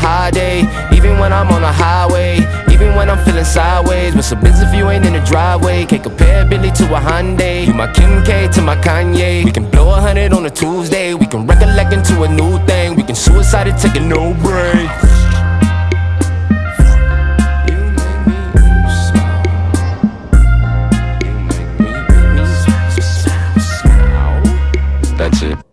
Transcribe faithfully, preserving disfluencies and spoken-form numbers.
high day, even when I'm on the highway, even when I'm feeling sideways. What's a Benz if you ain't in the driveway? Can't compare Billy to a Hyundai. You my Kim K to my Kanye. We can blow a hundred on a Tuesday. We can recollect into a new thing. We can suicide and take a no break. That's it.